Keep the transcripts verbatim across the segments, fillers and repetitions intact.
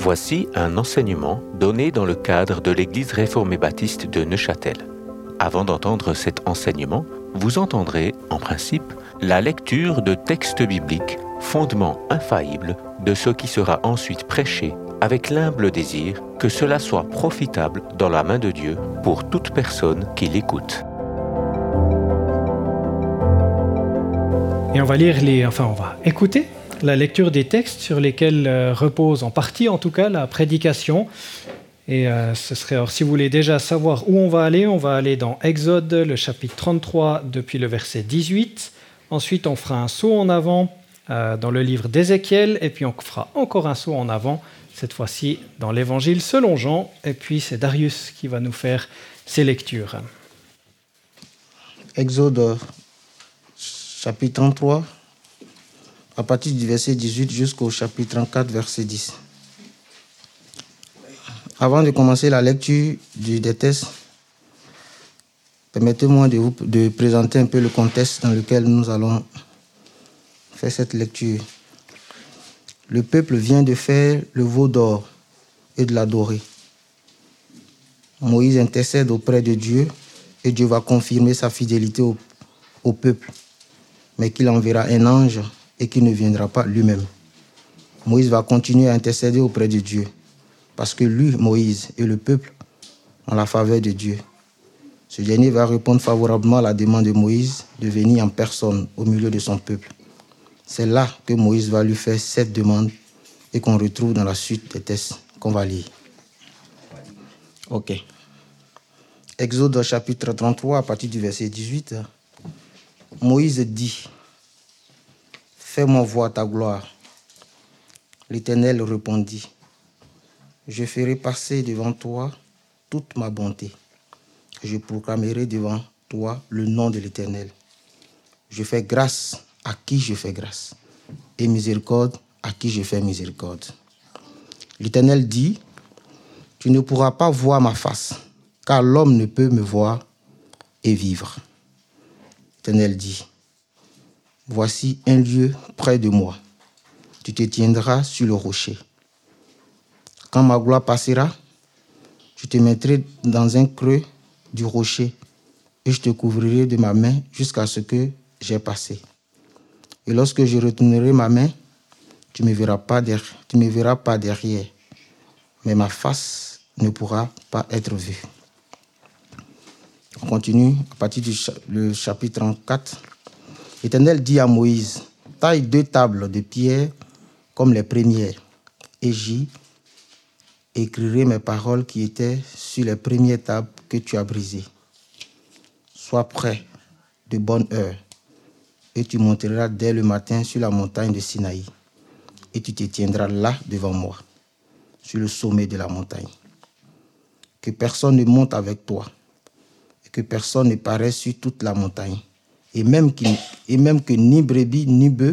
Voici un enseignement donné dans le cadre de l'Église réformée baptiste de Neuchâtel. Avant d'entendre cet enseignement, vous entendrez, en principe, la lecture de textes bibliques, fondement infaillible de ce qui sera ensuite prêché, avec l'humble désir que cela soit profitable dans la main de Dieu pour toute personne qui l'écoute. Et on va lire les, enfin on va écouter la lecture des textes sur lesquels euh, repose en partie en tout cas la prédication. Et euh, ce serait, alors si vous voulez déjà savoir où on va aller, on va aller dans Exode, le chapitre trente-trois, depuis le verset dix-huit. Ensuite, on fera un saut en avant euh, dans le livre d'Ézéchiel, et puis on fera encore un saut en avant, cette fois-ci dans l'Évangile selon Jean. Et puis c'est Darius qui va nous faire ces lectures. Exode, chapitre trente-trois, à partir du verset dix-huit jusqu'au chapitre trente-quatre, verset dix. Avant de commencer la lecture du des textes, permettez-moi de vous de présenter un peu le contexte dans lequel nous allons faire cette lecture. Le peuple vient de faire le veau d'or et de l'adorer. Moïse intercède auprès de Dieu et Dieu va confirmer sa fidélité au, au peuple, mais qu'il enverra un ange et qu'il ne viendra pas lui-même. Moïse va continuer à intercéder auprès de Dieu, parce que lui, Moïse, et le peuple ont la faveur de Dieu. Ce dernier va répondre favorablement à la demande de Moïse de venir en personne au milieu de son peuple. C'est là que Moïse va lui faire cette demande et qu'on retrouve dans la suite des textes qu'on va lire. Ok. Exode chapitre trente-trois, à partir du verset dix-huit. Moïse dit: Fais-moi voir ta gloire. L'Éternel répondit: Je ferai passer devant toi toute ma bonté. Je proclamerai devant toi le nom de l'Éternel. Je fais grâce à qui je fais grâce, et miséricorde à qui je fais miséricorde. L'Éternel dit: Tu ne pourras pas voir ma face, car l'homme ne peut me voir et vivre. L'Éternel dit: Voici un lieu près de moi. Tu te tiendras sur le rocher. Quand ma gloire passera, je te mettrai dans un creux du rocher et je te couvrirai de ma main jusqu'à ce que j'ai passé. Et lorsque je retournerai ma main, tu ne me verras pas derrière, tu me verras pas derrière, mais ma face ne pourra pas être vue. On continue à partir du le chapitre trente-quatre. L'Éternel dit à Moïse: Taille deux tables de pierre comme les premières, et j'y écrirai mes paroles qui étaient sur les premières tables que tu as brisées. Sois prêt de bonne heure, et tu monteras dès le matin sur la montagne de Sinaï, et tu te tiendras là devant moi, sur le sommet de la montagne. Que personne ne monte avec toi, et que personne ne paraisse sur toute la montagne, et même, et même que ni brebis ni bœuf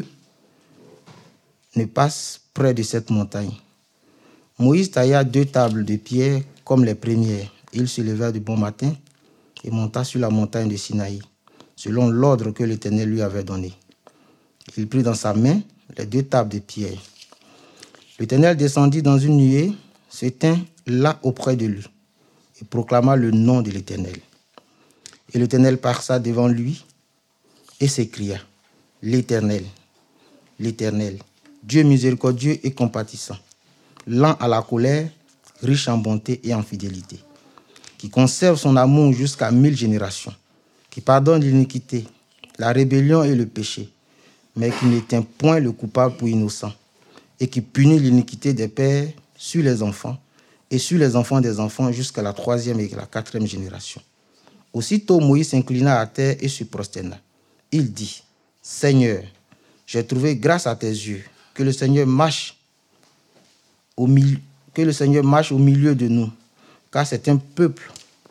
ne passent près de cette montagne. Moïse tailla deux tables de pierre comme les premières. Il se leva de bon matin et monta sur la montagne de Sinaï, selon l'ordre que l'Éternel lui avait donné. Il prit dans sa main les deux tables de pierre. L'Éternel descendit dans une nuée, se tint là auprès de lui et proclama le nom de l'Éternel. Et l'Éternel passa devant lui et s'écria: L'Éternel, l'Éternel, Dieu miséricordieux et compatissant, lent à la colère, riche en bonté et en fidélité, qui conserve son amour jusqu'à mille générations, qui pardonne l'iniquité, la rébellion et le péché, mais qui n'éteint point le coupable pour innocent, et qui punit l'iniquité des pères sur les enfants et sur les enfants des enfants jusqu'à la troisième et la quatrième génération. Aussitôt Moïse s'inclina à terre et se prosterna. Il dit: Seigneur, j'ai trouvé grâce à tes yeux, que le Seigneur marche Au milieu, que le Seigneur marche au milieu de nous, car c'est un peuple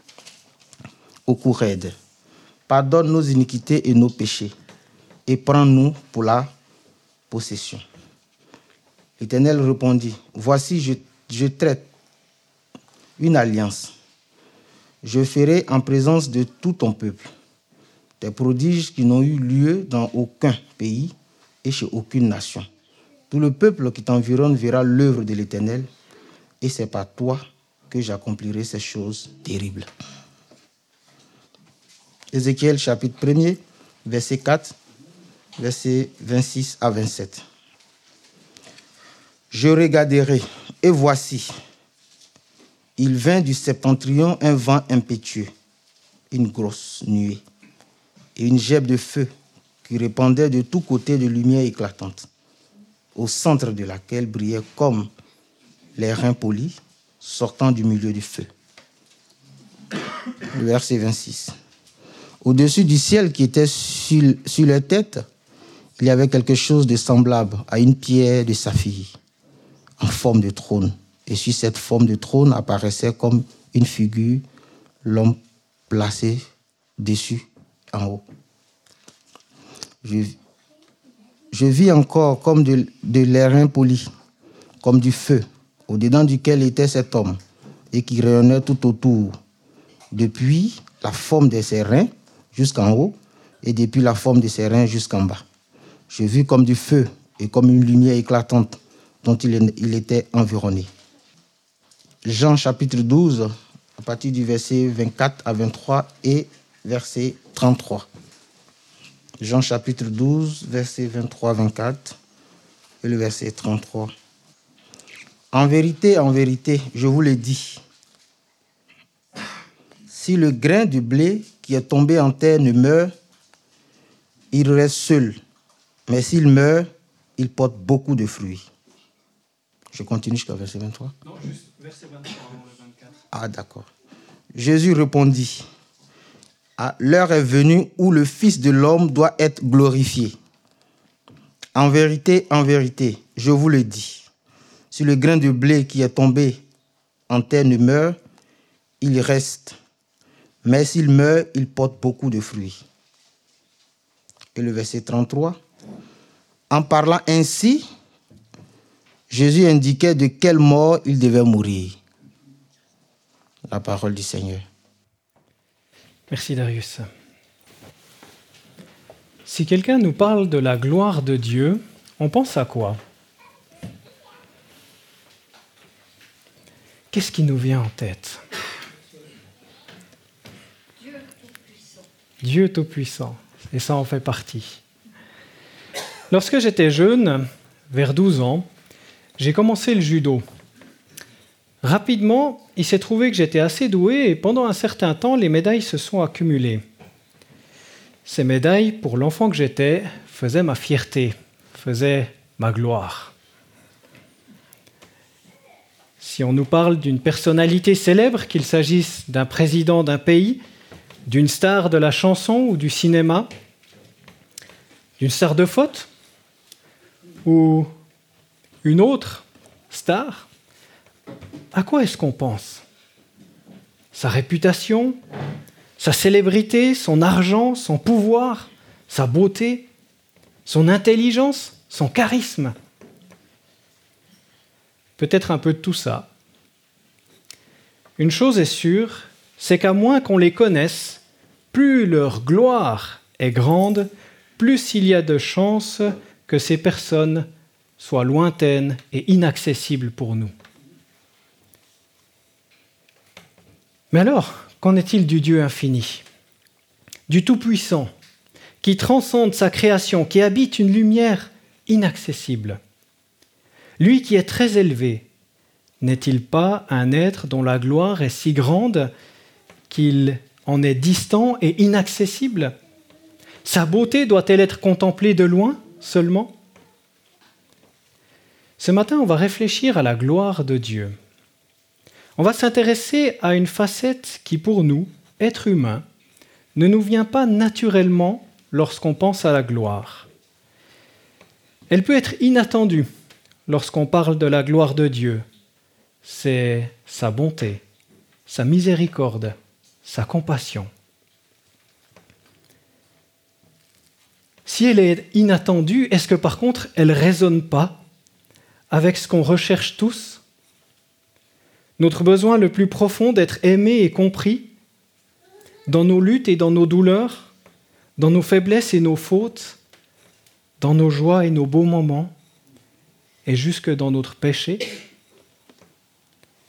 au cou raide. Pardonne nos iniquités et nos péchés, et prends-nous pour la possession. L'Éternel répondit: Voici, je, je traite une alliance. Je ferai en présence de tout ton peuple des prodiges qui n'ont eu lieu dans aucun pays et chez aucune nation. Tout le peuple qui t'environne verra l'œuvre de l'Éternel, et c'est par toi que j'accomplirai ces choses terribles. Ézéchiel chapitre premier, verset quatre, versets vingt-six à vingt-sept. Je regarderai, et voici, il vint du septentrion un vent impétueux, une grosse nuée, et une gèbe de feu qui répandait de tous côtés de lumière éclatante, au centre de laquelle brillaient comme les reins polis sortant du milieu du feu. Le verset vingt-six. Au-dessus du ciel qui était sur, sur leur tête, il y avait quelque chose de semblable à une pierre de saphir, en forme de trône. Et sur cette forme de trône apparaissait comme une figure, l'homme placé dessus, en haut. Je, je vis encore comme de, de l'airain poli, comme du feu, au-dedans duquel était cet homme, et qui rayonnait tout autour, depuis la forme de ses reins jusqu'en haut, et depuis la forme de ses reins jusqu'en bas. Je vis comme du feu et comme une lumière éclatante dont il, il était environné. Jean chapitre douze, à partir du verset vingt-quatre à vingt-trois et verset trente-trois. Jean chapitre douze, verset vingt-trois à vingt-quatre et le verset trente-trois. En vérité, en vérité, je vous le dis, si le grain de blé qui est tombé en terre ne meurt, il reste seul. Mais s'il meurt, il porte beaucoup de fruits. Je continue jusqu'au verset vingt-trois. Non, juste verset vingt-trois, avant le vingt-quatre. Ah, d'accord. Jésus répondit, ah, l'heure est venue où le Fils de l'homme doit être glorifié. En vérité, en vérité, je vous le dis, si le grain de blé qui est tombé en terre ne meurt, il reste. Mais s'il meurt, il porte beaucoup de fruits. Et le verset trente-trois. En parlant ainsi, Jésus indiquait de quelle mort il devait mourir. La parole du Seigneur. Merci Darius. Si quelqu'un nous parle de la gloire de Dieu, on pense à quoi ? Qu'est-ce qui nous vient en tête ? Dieu Tout-Puissant. Dieu Tout-Puissant. Et ça en fait partie. Lorsque j'étais jeune, vers douze ans, j'ai commencé le judo. Rapidement, il s'est trouvé que j'étais assez doué et pendant un certain temps, les médailles se sont accumulées. Ces médailles, pour l'enfant que j'étais, faisaient ma fierté, faisaient ma gloire. Si on nous parle d'une personnalité célèbre, qu'il s'agisse d'un président d'un pays, d'une star de la chanson ou du cinéma, d'une star de faute ou une autre star, à quoi est-ce qu'on pense ? Sa réputation, sa célébrité, son argent, son pouvoir, sa beauté, son intelligence, son charisme. Peut-être un peu de tout ça. Une chose est sûre, c'est qu'à moins qu'on les connaisse, plus leur gloire est grande, plus il y a de chances que ces personnes soient lointaines et inaccessibles pour nous. Mais alors, qu'en est-il du Dieu infini, du Tout-Puissant, qui transcende sa création, qui habite une lumière inaccessible ? Lui qui est très élevé, n'est-il pas un être dont la gloire est si grande qu'il en est distant et inaccessible ? Sa beauté doit-elle être contemplée de loin seulement ? Ce matin, on va réfléchir à la gloire de Dieu. On va s'intéresser à une facette qui, pour nous, êtres humains, ne nous vient pas naturellement lorsqu'on pense à la gloire. Elle peut être inattendue lorsqu'on parle de la gloire de Dieu. C'est sa bonté, sa miséricorde, sa compassion. Si elle est inattendue, est-ce que par contre, elle ne résonne pas avec ce qu'on recherche tous ? Notre besoin le plus profond d'être aimé et compris dans nos luttes et dans nos douleurs, dans nos faiblesses et nos fautes, dans nos joies et nos beaux moments, et jusque dans notre péché.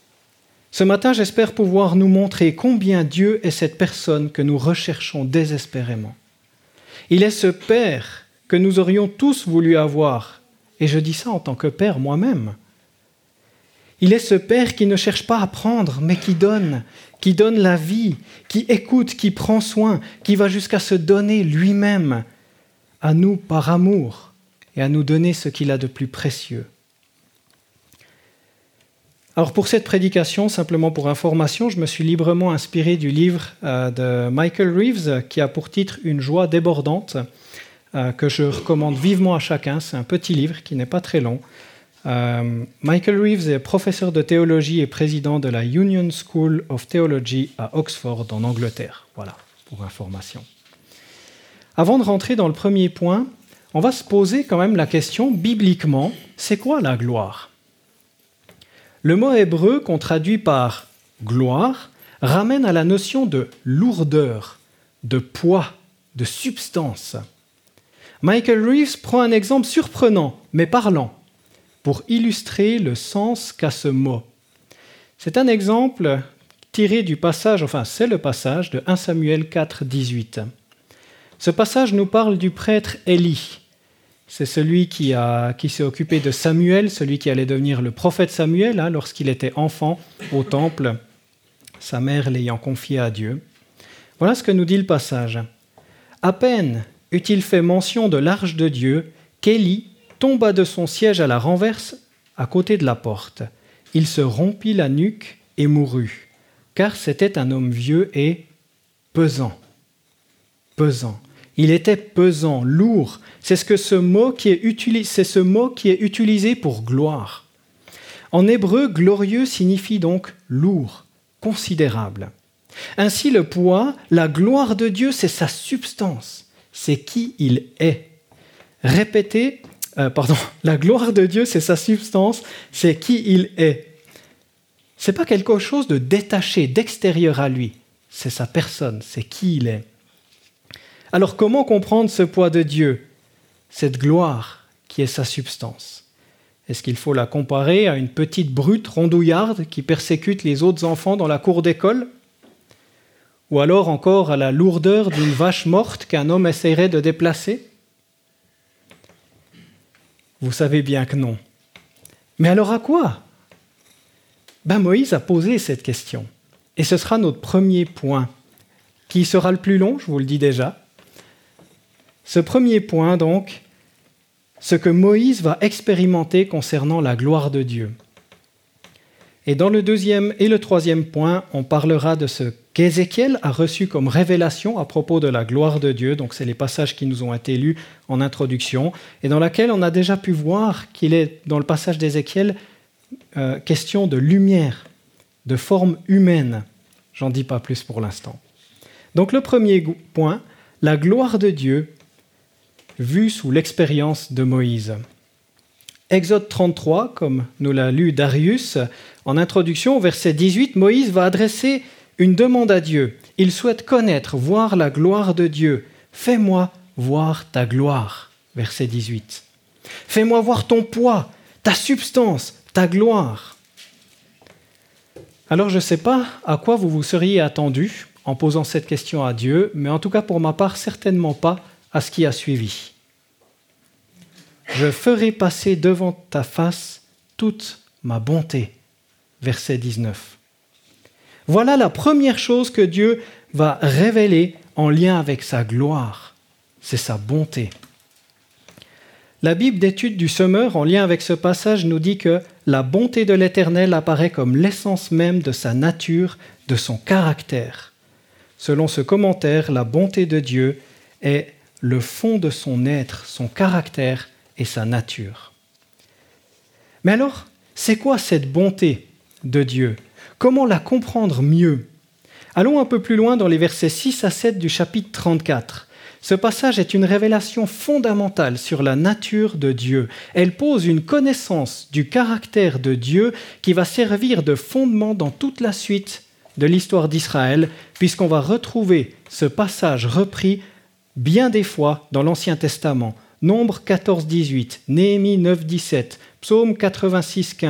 Ce matin, j'espère pouvoir nous montrer combien Dieu est cette personne que nous recherchons désespérément. Il est ce Père que nous aurions tous voulu avoir, et je dis ça en tant que Père moi-même. Il est ce Père qui ne cherche pas à prendre, mais qui donne, qui donne la vie, qui écoute, qui prend soin, qui va jusqu'à se donner lui-même à nous par amour et à nous donner ce qu'il a de plus précieux. Alors pour cette prédication, simplement pour information, je me suis librement inspiré du livre euh, de Michael Reeves qui a pour titre « Une joie débordante » euh, que je recommande vivement à chacun. C'est un petit livre qui n'est pas très long. Euh, Michael Reeves est professeur de théologie et président de la Union School of Theology à Oxford en Angleterre. Voilà, pour information. Avant de rentrer dans le premier point, on va se poser quand même la question, bibliquement, c'est quoi la gloire ? Le mot hébreu qu'on traduit par « gloire » ramène à la notion de lourdeur, de poids, de substance. Michael Reeves prend un exemple surprenant, mais parlant, pour illustrer le sens qu'a ce mot. C'est un exemple tiré du passage, enfin c'est le passage de premier Samuel quatre, dix-huit. Ce passage nous parle du prêtre Élie. C'est celui qui, a, qui s'est occupé de Samuel, celui qui allait devenir le prophète Samuel, hein, lorsqu'il était enfant au temple, sa mère l'ayant confié à Dieu. Voilà ce que nous dit le passage. À peine eut-il fait mention de l'arche de Dieu qu'Élie tomba de son siège à la renverse à côté de la porte. Il se rompit la nuque et mourut, car c'était un homme vieux et pesant. Pesant. Il était pesant, lourd. C'est, ce que ce mot qui est utilisé, c'est ce mot qui est utilisé pour gloire. En hébreu, glorieux signifie donc lourd, considérable. Ainsi, le poids, la gloire de Dieu, c'est sa substance, c'est qui il est. Répétez, euh, pardon, la gloire de Dieu, c'est sa substance, c'est qui il est. C'est pas quelque chose de détaché, d'extérieur à lui. C'est sa personne, c'est qui il est. Alors comment comprendre ce poids de Dieu, cette gloire qui est sa substance ? Est-ce qu'il faut la comparer à une petite brute rondouillarde qui persécute les autres enfants dans la cour d'école ? Ou alors encore à la lourdeur d'une vache morte qu'un homme essaierait de déplacer ? Vous savez bien que non. Mais alors à quoi ? Ben Moïse a posé cette question. Et ce sera notre premier point, qui sera le plus long, je vous le dis déjà. Ce premier point, donc, ce que Moïse va expérimenter concernant la gloire de Dieu. Et dans le deuxième et le troisième point, on parlera de ce qu'Ézéchiel a reçu comme révélation à propos de la gloire de Dieu. Donc, c'est les passages qui nous ont été lus en introduction, et dans laquelle on a déjà pu voir qu'il est, dans le passage d'Ézéchiel, euh, question de lumière, de forme humaine. J'en dis pas plus pour l'instant. Donc, le premier point, la gloire de Dieu, vue sous l'expérience de Moïse. Exode trente-trois, comme nous l'a lu Darius, en introduction, au verset dix-huit, Moïse va adresser une demande à Dieu. Il souhaite connaître, voir la gloire de Dieu. « Fais-moi voir ta gloire », verset dix-huit. « Fais-moi voir ton poids, ta substance, ta gloire. » Alors je ne sais pas à quoi vous vous seriez attendu en posant cette question à Dieu, mais en tout cas pour ma part, certainement pas à ce qui a suivi. Je ferai passer devant ta face toute ma bonté. Verset dix-neuf. Voilà la première chose que Dieu va révéler en lien avec sa gloire. C'est sa bonté. La Bible d'études du Semeur, en lien avec ce passage, nous dit que la bonté de l'Éternel apparaît comme l'essence même de sa nature, de son caractère. Selon ce commentaire, la bonté de Dieu est le fond de son être, son caractère et sa nature. Mais alors, c'est quoi cette bonté de Dieu ? Comment la comprendre mieux ? Allons un peu plus loin dans les versets six à sept du chapitre trente-quatre. Ce passage est une révélation fondamentale sur la nature de Dieu. Elle pose une connaissance du caractère de Dieu qui va servir de fondement dans toute la suite de l'histoire d'Israël, puisqu'on va retrouver ce passage repris bien des fois dans l'Ancien Testament. Nombre quatorze dix-huit, Néhémie neuf dix-sept, Psaume quatre-vingt-six quinze,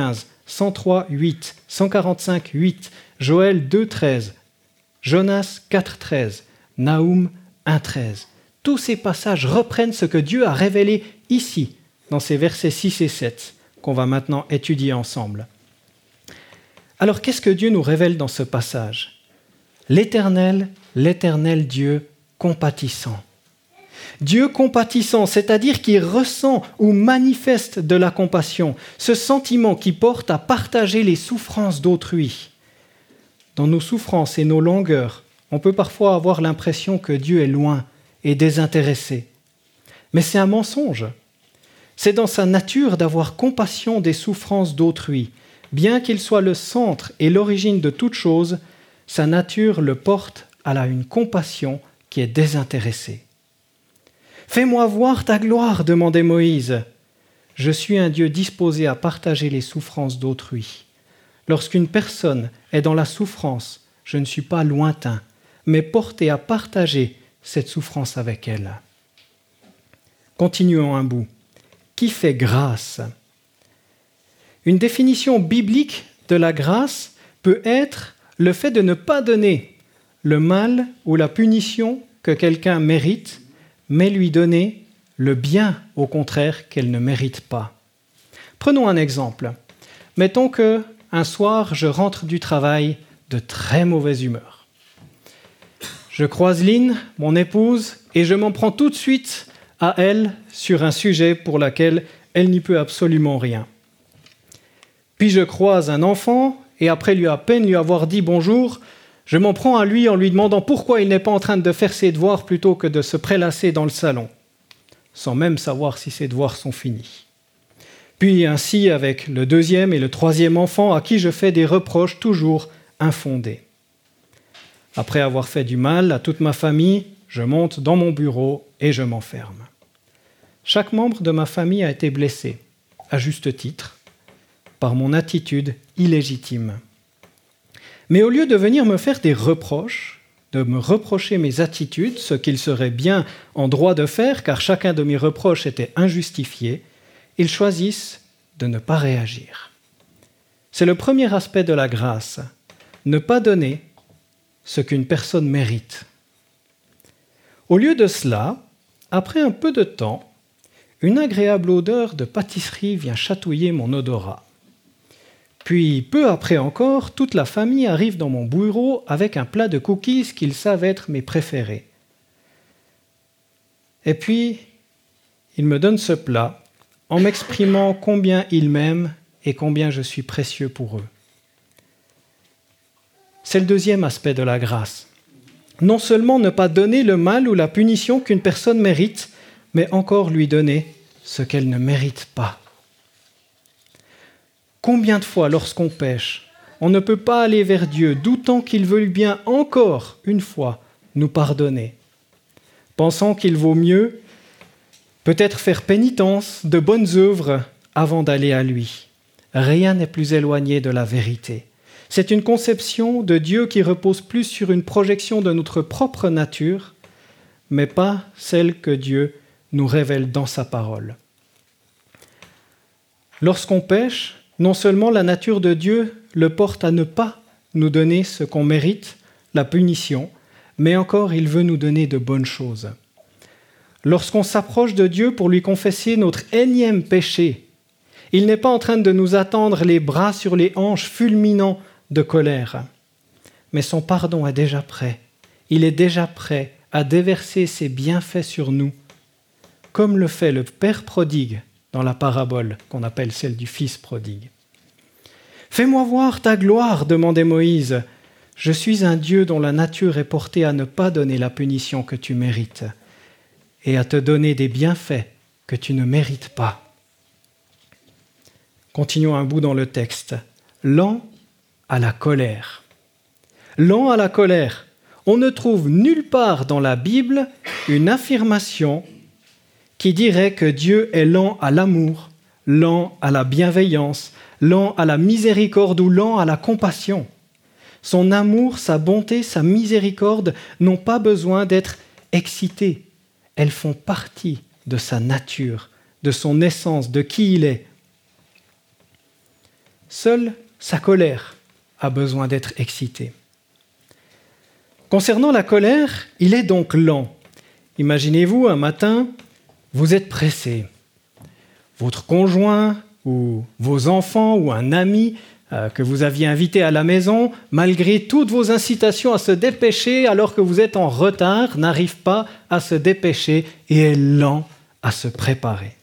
cent trois, huit, cent quarante-cinq, huit, Joël deux, treize, Jonas quatre, treize, Naoum un, treize. Tous ces passages reprennent ce que Dieu a révélé ici, dans ces versets six et sept, qu'on va maintenant étudier ensemble. Alors, qu'est-ce que Dieu nous révèle dans ce passage ? L'Éternel, l'Éternel Dieu compatissant. Dieu compatissant, c'est-à-dire qui ressent ou manifeste de la compassion, ce sentiment qui porte à partager les souffrances d'autrui. Dans nos souffrances et nos langueurs, on peut parfois avoir l'impression que Dieu est loin et désintéressé. Mais c'est un mensonge. C'est dans sa nature d'avoir compassion des souffrances d'autrui. Bien qu'il soit le centre et l'origine de toute chose, sa nature le porte à la une compassion qui est désintéressée. « Fais-moi voir ta gloire » demandait Moïse. « Je suis un Dieu disposé à partager les souffrances d'autrui. Lorsqu'une personne est dans la souffrance, je ne suis pas lointain, mais porté à partager cette souffrance avec elle. » Continuons un bout. Qui fait grâce ? Une définition biblique de la grâce peut être le fait de ne pas donner le mal ou la punition que quelqu'un mérite, mais lui donner le bien, au contraire, qu'elle ne mérite pas. Prenons un exemple. Mettons que un soir, je rentre du travail de très mauvaise humeur. Je croise Lynn, mon épouse, et je m'en prends tout de suite à elle sur un sujet pour lequel elle n'y peut absolument rien. Puis je croise un enfant, et après lui à peine lui avoir dit bonjour, je m'en prends à lui en lui demandant pourquoi il n'est pas en train de faire ses devoirs plutôt que de se prélasser dans le salon, sans même savoir si ses devoirs sont finis. Puis ainsi avec le deuxième et le troisième enfant à qui je fais des reproches toujours infondés. Après avoir fait du mal à toute ma famille, je monte dans mon bureau et je m'enferme. Chaque membre de ma famille a été blessé, à juste titre, par mon attitude illégitime. Mais au lieu de venir me faire des reproches, de me reprocher mes attitudes, ce qu'ils seraient bien en droit de faire, car chacun de mes reproches était injustifié, ils choisissent de ne pas réagir. C'est le premier aspect de la grâce, ne pas donner ce qu'une personne mérite. Au lieu de cela, après un peu de temps, une agréable odeur de pâtisserie vient chatouiller mon odorat. Puis, peu après encore, toute la famille arrive dans mon bureau avec un plat de cookies qu'ils savent être mes préférés. Et puis, ils me donnent ce plat en m'exprimant combien ils m'aiment et combien je suis précieux pour eux. C'est le deuxième aspect de la grâce. Non seulement ne pas donner le mal ou la punition qu'une personne mérite, mais encore lui donner ce qu'elle ne mérite pas. Combien de fois, lorsqu'on pêche, on ne peut pas aller vers Dieu, doutant qu'il veuille bien encore, une fois, nous pardonner, pensant qu'il vaut mieux peut-être faire pénitence de bonnes œuvres avant d'aller à lui. Rien n'est plus éloigné de la vérité. C'est une conception de Dieu qui repose plus sur une projection de notre propre nature, mais pas celle que Dieu nous révèle dans sa parole. Lorsqu'on pêche, non seulement la nature de Dieu le porte à ne pas nous donner ce qu'on mérite, la punition, mais encore il veut nous donner de bonnes choses. Lorsqu'on s'approche de Dieu pour lui confesser notre énième péché, il n'est pas en train de nous attendre les bras sur les hanches fulminants de colère, mais son pardon est déjà prêt. Il est déjà prêt à déverser ses bienfaits sur nous, comme le fait le Père prodigue dans la parabole qu'on appelle celle du Fils prodigue. « Fais-moi voir ta gloire » demandait Moïse. « Je suis un Dieu dont la nature est portée à ne pas donner la punition que tu mérites et à te donner des bienfaits que tu ne mérites pas. » Continuons un bout dans le texte. « Lent à la colère. » Lent à la colère. On ne trouve nulle part dans la Bible une affirmation qui dirait que Dieu est lent à l'amour, lent à la bienveillance, lent à la miséricorde ou lent à la compassion. Son amour, sa bonté, sa miséricorde n'ont pas besoin d'être excités. Elles font partie de sa nature, de son essence, de qui il est. Seule sa colère a besoin d'être excitée. Concernant la colère, il est donc lent. Imaginez-vous un matin, vous êtes pressé. Votre conjoint ou vos enfants ou un ami euh, que vous aviez invité à la maison, malgré toutes vos incitations à se dépêcher alors que vous êtes en retard, n'arrive pas à se dépêcher et est lent à se préparer.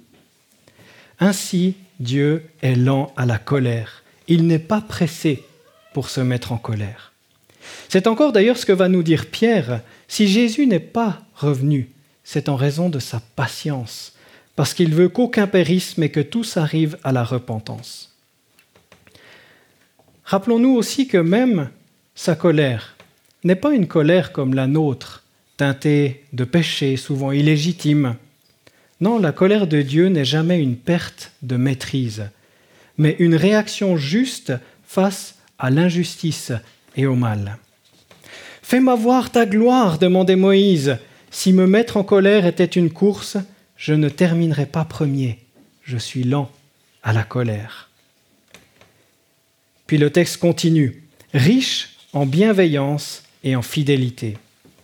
Ainsi, Dieu est lent à la colère. Il n'est pas pressé pour se mettre en colère. C'est encore d'ailleurs ce que va nous dire Pierre. Si Jésus n'est pas revenu, c'est en raison de sa patience, parce qu'il veut qu'aucun périsse, mais que tous arrivent à la repentance. Rappelons-nous aussi que même sa colère n'est pas une colère comme la nôtre, teintée de péché, souvent illégitime. Non, la colère de Dieu n'est jamais une perte de maîtrise, mais une réaction juste face à l'injustice et au mal. « Fais-moi voir ta gloire » demandait Moïse. « Si me mettre en colère était une course, je ne terminerai pas premier. Je suis lent à la colère. » Puis le texte continue. « Riche en bienveillance et en fidélité. »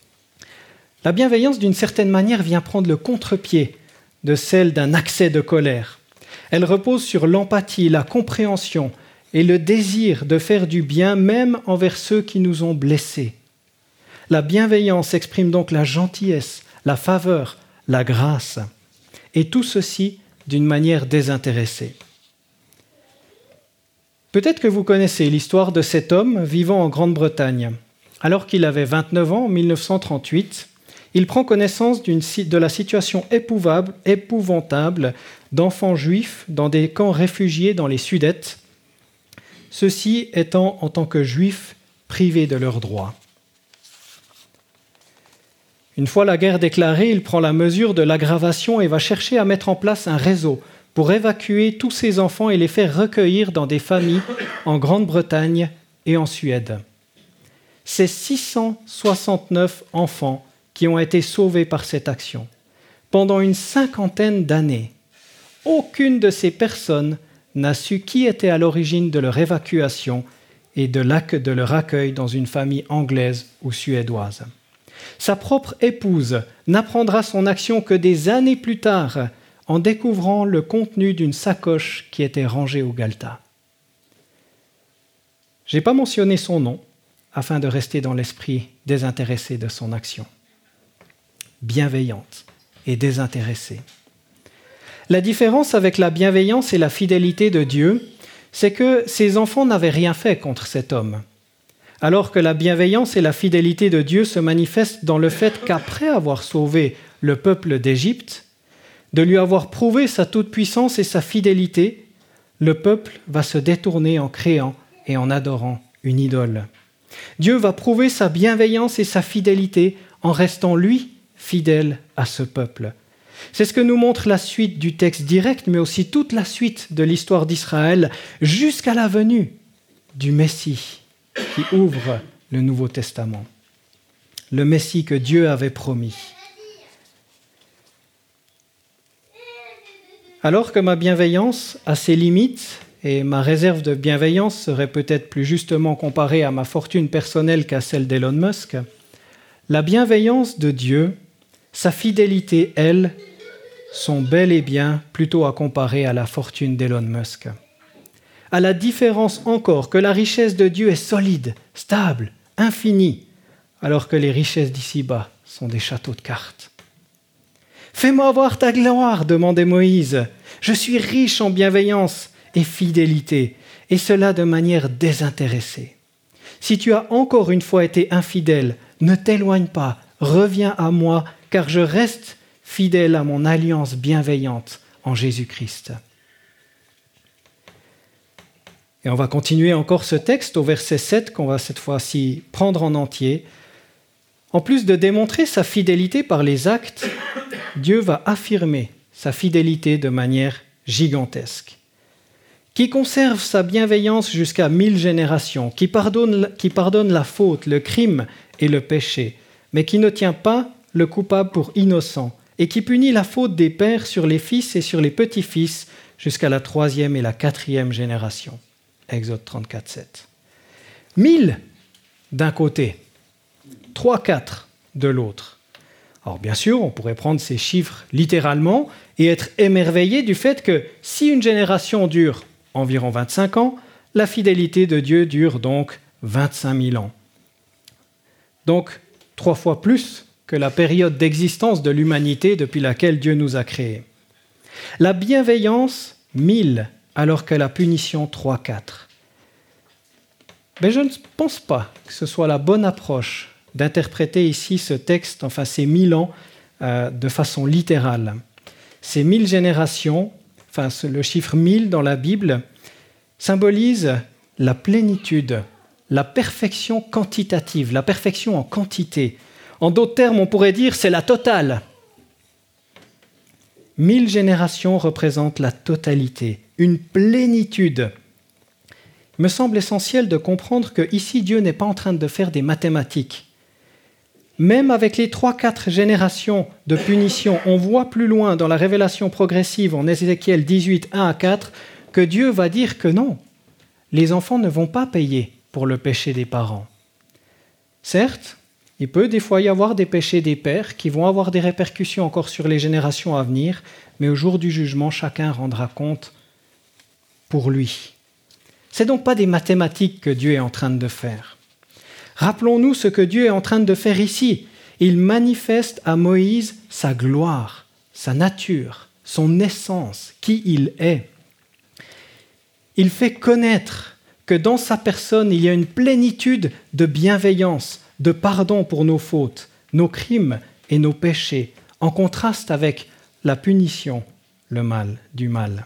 La bienveillance, d'une certaine manière, vient prendre le contre-pied de celle d'un accès de colère. Elle repose sur l'empathie, la compréhension et le désir de faire du bien même envers ceux qui nous ont blessés. La bienveillance exprime donc la gentillesse, la faveur, la grâce, et tout ceci d'une manière désintéressée. Peut-être que vous connaissez l'histoire de cet homme vivant en Grande-Bretagne. Alors qu'il avait vingt-neuf ans, en mille neuf cent trente-huit, il prend connaissance d'une, de la situation épouvable, épouvantable d'enfants juifs dans des camps réfugiés dans les Sudètes, ceux-ci étant en tant que juifs privés de leurs droits. Une fois la guerre déclarée, il prend la mesure de l'aggravation et va chercher à mettre en place un réseau pour évacuer tous ces enfants et les faire recueillir dans des familles en Grande-Bretagne et en Suède. C'est six cent soixante-neuf enfants qui ont été sauvés par cette action. Pendant une cinquantaine d'années, aucune de ces personnes n'a su qui était à l'origine de leur évacuation et de, de leur accueil dans une famille anglaise ou suédoise. Sa propre épouse n'apprendra son action que des années plus tard en découvrant le contenu d'une sacoche qui était rangée au Galetas. Je n'ai pas mentionné son nom afin de rester dans l'esprit désintéressé de son action. Bienveillante et désintéressée. La différence avec la bienveillance et la fidélité de Dieu, c'est que ces enfants n'avaient rien fait contre cet homme. Alors que la bienveillance et la fidélité de Dieu se manifestent dans le fait qu'après avoir sauvé le peuple d'Égypte, de lui avoir prouvé sa toute-puissance et sa fidélité, le peuple va se détourner en créant et en adorant une idole. Dieu va prouver sa bienveillance et sa fidélité en restant, lui, fidèle à ce peuple. C'est ce que nous montre la suite du texte direct, mais aussi toute la suite de l'histoire d'Israël jusqu'à la venue du Messie qui ouvre le Nouveau Testament. Le Messie que Dieu avait promis. Alors que ma bienveillance a ses limites, et ma réserve de bienveillance serait peut-être plus justement comparée à ma fortune personnelle qu'à celle d'Elon Musk, la bienveillance de Dieu, sa fidélité, elle, sont bel et bien plutôt à comparer à la fortune d'Elon Musk. À la différence encore que la richesse de Dieu est solide, stable, infinie, alors que les richesses d'ici-bas sont des châteaux de cartes. « Fais-moi voir ta gloire » demandait Moïse. « Je suis riche en bienveillance et fidélité, et cela de manière désintéressée. Si tu as encore une fois été infidèle, ne t'éloigne pas, reviens à moi, car je reste fidèle à mon alliance bienveillante en Jésus-Christ. » Et on va continuer encore ce texte au verset sept, qu'on va cette fois-ci prendre en entier. En plus de démontrer sa fidélité par les actes, Dieu va affirmer sa fidélité de manière gigantesque. Qui conserve sa bienveillance jusqu'à mille générations, qui pardonne, qui pardonne la faute, le crime et le péché, mais qui ne tient pas le coupable pour innocent, et qui punit la faute des pères sur les fils et sur les petits-fils jusqu'à la troisième et la quatrième génération. Exode trente-quatre, sept. Mille d'un côté, trois, quatre de l'autre. Alors bien sûr, on pourrait prendre ces chiffres littéralement et être émerveillé du fait que si une génération dure environ vingt-cinq ans, la fidélité de Dieu dure donc vingt-cinq mille ans. Donc, trois fois plus que la période d'existence de l'humanité depuis laquelle Dieu nous a créés. La bienveillance, mille, alors que la punition, trois, quatre. Mais je ne pense pas que ce soit la bonne approche d'interpréter ici ce texte, enfin ces mille ans, euh, de façon littérale. Ces mille générations, enfin le chiffre mille dans la Bible, symbolise la plénitude, la perfection quantitative, la perfection en quantité. En d'autres termes, on pourrait dire c'est la totale. Mille générations représentent la totalité, une plénitude. Il me semble essentiel de comprendre que ici Dieu n'est pas en train de faire des mathématiques. Même avec les trois, quatre générations de punition, on voit plus loin dans la révélation progressive en Ézéchiel dix-huit, un à quatre, que Dieu va dire que non, les enfants ne vont pas payer pour le péché des parents. Certes, il peut des fois y avoir des péchés des pères qui vont avoir des répercussions encore sur les générations à venir, mais au jour du jugement, chacun rendra compte pour lui. Ce n'est donc pas des mathématiques que Dieu est en train de faire. Rappelons-nous ce que Dieu est en train de faire ici. Il manifeste à Moïse sa gloire, sa nature, son essence, qui il est. Il fait connaître que dans sa personne, il y a une plénitude de bienveillance, de pardon pour nos fautes, nos crimes et nos péchés, en contraste avec la punition, le mal, du mal.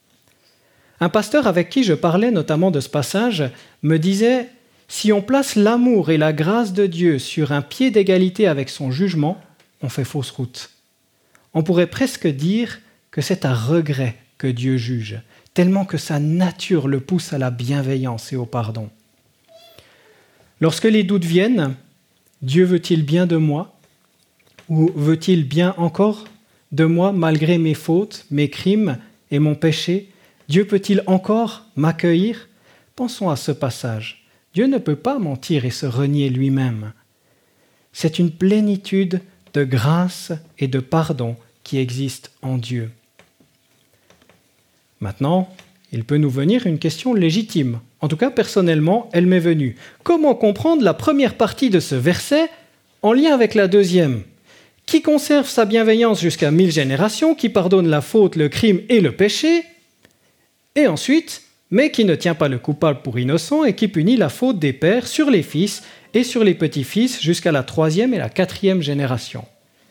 Un pasteur avec qui je parlais notamment de ce passage me disait « Si on place l'amour et la grâce de Dieu sur un pied d'égalité avec son jugement, on fait fausse route. On pourrait presque dire que c'est à regret que Dieu juge, tellement que sa nature le pousse à la bienveillance et au pardon. Lorsque les doutes viennent, Dieu veut-il bien de moi? Ou veut-il bien encore de moi malgré mes fautes, mes crimes et mon péché? Dieu peut-il encore m'accueillir? Pensons à ce passage. Dieu ne peut pas mentir et se renier lui-même. C'est une plénitude de grâce et de pardon qui existe en Dieu. Maintenant, il peut nous venir une question légitime. En tout cas, personnellement, elle m'est venue. Comment comprendre la première partie de ce verset en lien avec la deuxième? Qui conserve sa bienveillance jusqu'à mille générations, qui pardonne la faute, le crime et le péché, et ensuite, mais qui ne tient pas le coupable pour innocent et qui punit la faute des pères sur les fils et sur les petits-fils jusqu'à la troisième et la quatrième génération.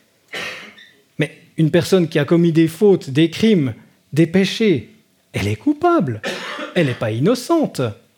Mais une personne qui a commis des fautes, des crimes, des péchés, elle est coupable, elle n'est pas innocente.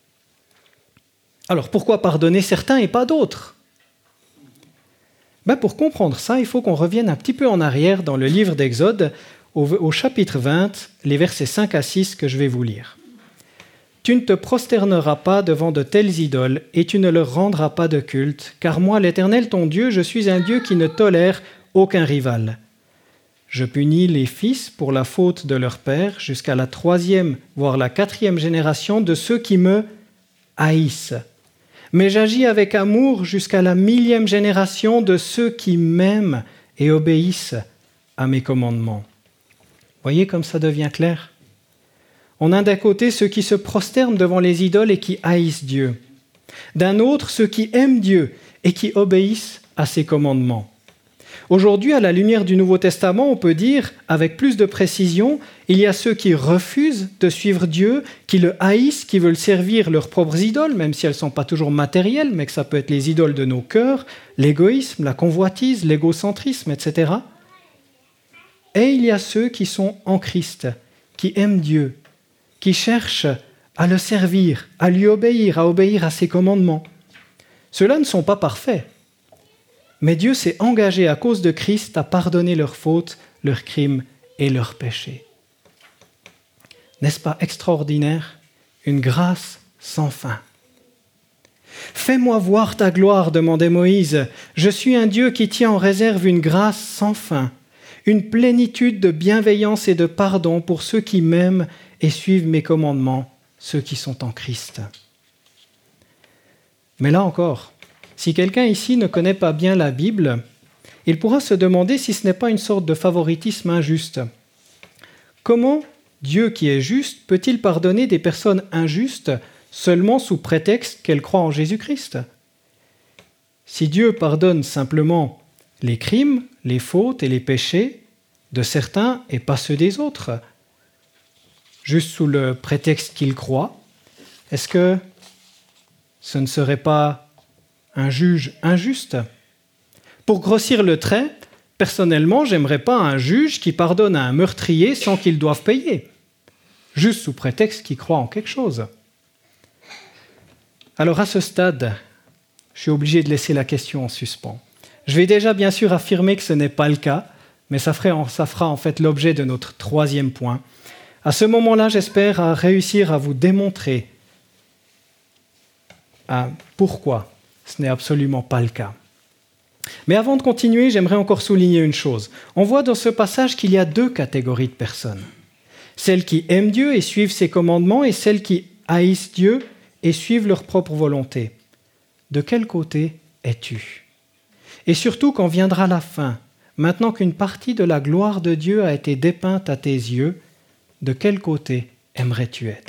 Alors pourquoi pardonner certains et pas d'autres? Ben pour comprendre ça, il faut qu'on revienne un petit peu en arrière dans le livre d'Exode, au, au chapitre vingt, les versets cinq à six que je vais vous lire. « Tu ne te prosterneras pas devant de telles idoles, et tu ne leur rendras pas de culte, car moi, l'Éternel ton Dieu, je suis un Dieu qui ne tolère aucun rival. Je punis les fils pour la faute de leur père jusqu'à la troisième, voire la quatrième génération de ceux qui me haïssent. Mais j'agis avec amour jusqu'à la millième génération de ceux qui m'aiment et obéissent à mes commandements. » Voyez comme ça devient clair? On a d'un côté ceux qui se prosternent devant les idoles et qui haïssent Dieu. D'un autre, ceux qui aiment Dieu et qui obéissent à ses commandements. Aujourd'hui, à la lumière du Nouveau Testament, on peut dire, avec plus de précision, il y a ceux qui refusent de suivre Dieu, qui le haïssent, qui veulent servir leurs propres idoles, même si elles ne sont pas toujours matérielles, mais que ça peut être les idoles de nos cœurs, l'égoïsme, la convoitise, l'égocentrisme, et cetera. Et il y a ceux qui sont en Christ, qui aiment Dieu, qui cherchent à le servir, à lui obéir, à obéir à ses commandements. Ceux-là ne sont pas parfaits. Mais Dieu s'est engagé à cause de Christ à pardonner leurs fautes, leurs crimes et leurs péchés. N'est-ce pas extraordinaire? Une grâce sans fin. « Fais-moi voir ta gloire, demandait Moïse. Je suis un Dieu qui tient en réserve une grâce sans fin, une plénitude de bienveillance et de pardon pour ceux qui m'aiment et suivent mes commandements ceux qui sont en Christ. Mais là encore, si quelqu'un ici ne connaît pas bien la Bible, il pourra se demander si ce n'est pas une sorte de favoritisme injuste. Comment Dieu qui est juste peut-il pardonner des personnes injustes seulement sous prétexte qu'elles croient en Jésus-Christ ? Si Dieu pardonne simplement les crimes, les fautes et les péchés de certains et pas ceux des autres, juste sous le prétexte qu'ils croient, est-ce que ce ne serait pas un juge injuste ? Pour grossir le trait, personnellement, j'aimerais pas un juge qui pardonne à un meurtrier sans qu'il doive payer, juste sous prétexte qu'il croit en quelque chose. Alors à ce stade, je suis obligé de laisser la question en suspens. Je vais déjà bien sûr affirmer que ce n'est pas le cas, mais ça, ferait, ça fera en fait l'objet de notre troisième point. À ce moment-là, j'espère réussir à vous démontrer ah, pourquoi ce n'est absolument pas le cas. Mais avant de continuer, j'aimerais encore souligner une chose. On voit dans ce passage qu'il y a deux catégories de personnes. Celles qui aiment Dieu et suivent ses commandements et celles qui haïssent Dieu et suivent leur propre volonté. De quel côté es-tu ? Et surtout quand viendra la fin, maintenant qu'une partie de la gloire de Dieu a été dépeinte à tes yeux, de quel côté aimerais-tu être ?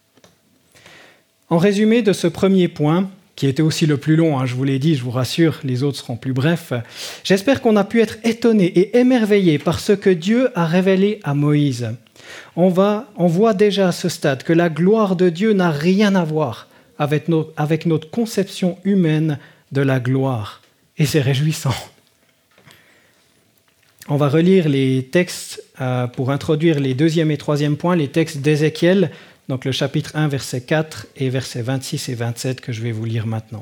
En résumé de ce premier point, qui était aussi le plus long, hein, je vous l'ai dit, je vous rassure, les autres seront plus brefs, j'espère qu'on a pu être étonnés et émerveillés par ce que Dieu a révélé à Moïse. On, va, on voit déjà à ce stade que la gloire de Dieu n'a rien à voir avec notre, avec notre conception humaine de la gloire. Et c'est réjouissant. On va relire les textes euh, pour introduire les deuxième et troisième points, les textes d'Ézéchiel, donc le chapitre un, verset quatre et versets vingt-six et vingt-sept que je vais vous lire maintenant.